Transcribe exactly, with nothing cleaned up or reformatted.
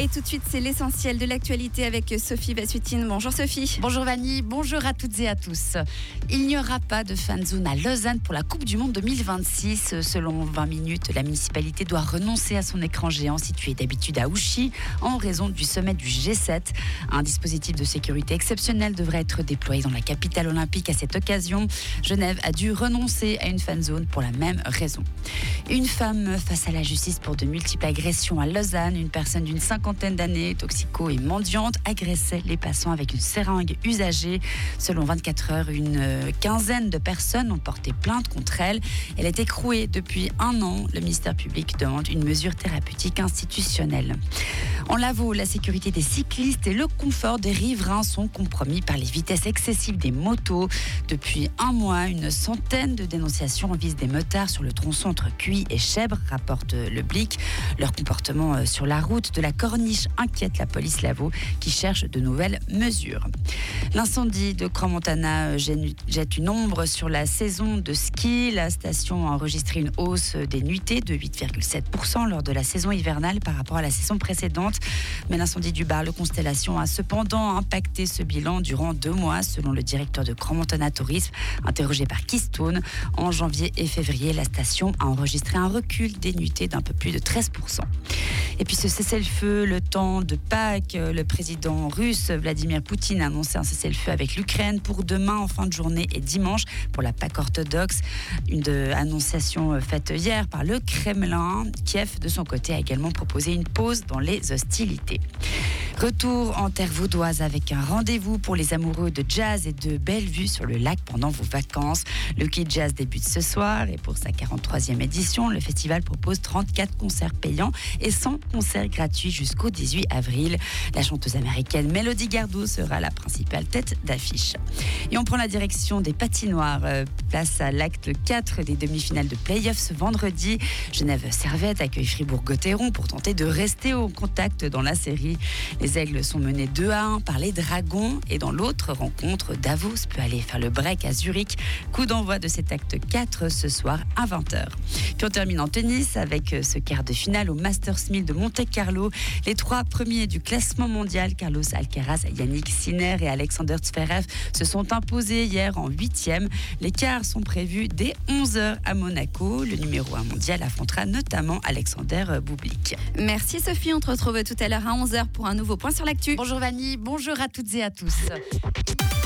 Et tout de suite, c'est l'essentiel de l'actualité avec Sophie Bassutine. Bonjour Sophie. Bonjour Vanny, bonjour à toutes et à tous. Il n'y aura pas de fan zone à Lausanne pour la Coupe du Monde deux mille vingt-six. Selon vingt minutes, la municipalité doit renoncer à son écran géant situé d'habitude à Ouchy en raison du sommet du G sept. Un dispositif de sécurité exceptionnel devrait être déployé dans la capitale olympique à cette occasion. Genève a dû renoncer à une fan zone pour la même raison. Une femme face à la justice pour de multiples agressions à Lausanne. Une personne d'une cinquantaine d'années, toxico et mendiante, agressait les passants avec une seringue usagée. Selon vingt-quatre heures, une quinzaine de personnes ont porté plainte contre elle. Elle est écrouée depuis un an. Le ministère public demande une mesure thérapeutique institutionnelle. En Lavaux, la sécurité des cyclistes et le confort des riverains sont compromis par les vitesses excessives des motos. Depuis un mois, une centaine de dénonciations visent des motards sur le tronçon entre Cuy et Chèvre, rapporte le Blick. Leur comportement sur la route de la Corniche inquiète la police Lavaux qui cherche de nouvelles mesures. L'incendie de Crans-Montana jette une ombre sur la saison de ski. La station a enregistré une hausse des nuitées de huit virgule sept pour cent lors de la saison hivernale par rapport à la saison précédente. Mais l'incendie du bar Le Constellation a cependant impacté ce bilan durant deux mois, selon le directeur de Crans-Montana Tourisme, interrogé par Keystone. En janvier et février, la station a enregistré un recul des nuitées d'un peu plus de treize pour cent. Et puis ce cessez-le-feu, le temps de Pâques, le président russe Vladimir Poutine a annoncé un cessez-le-feu avec l'Ukraine pour demain en fin de journée et dimanche pour la Pâques orthodoxe. Une de, annonciation faite hier par le Kremlin. Kiev, de son côté, a également proposé une pause dans les hostilités. Retour en terre vaudoise avec un rendez-vous pour les amoureux de jazz et de belles vues sur le lac pendant vos vacances. Le Kid Jazz débute ce soir et pour sa quarante-troisième édition, le festival propose trente-quatre concerts payants et cent concerts gratuits jusqu'au dix-huit avril. La chanteuse américaine Mélodie Gardot sera la principale tête d'affiche. Et on prend la direction des patinoires. Place à l'acte quatre des demi-finales de play-off ce vendredi. Genève Servette accueille Fribourg-Gotteron pour tenter de rester au contact dans la série. Les Aigles sont menés deux à un par les Dragons et dans l'autre rencontre, Davos peut aller faire le break à Zurich. Coup d'envoi de cet acte quatre ce soir à vingt heures. Puis on termine en tennis avec ce quart de finale au Masters mille de Monte-Carlo. Les trois premiers du classement mondial, Carlos Alcaraz, Yannick Sinner et Alexander Zverev, se sont imposés hier en huitième. Les quarts sont prévus dès onze heures à Monaco. Le numéro un mondial affrontera notamment Alexander Bublik. Merci Sophie, on te retrouve tout à l'heure à onze heures pour un nouveau point sur l'actu. Bonjour Vanny, bonjour à toutes et à tous.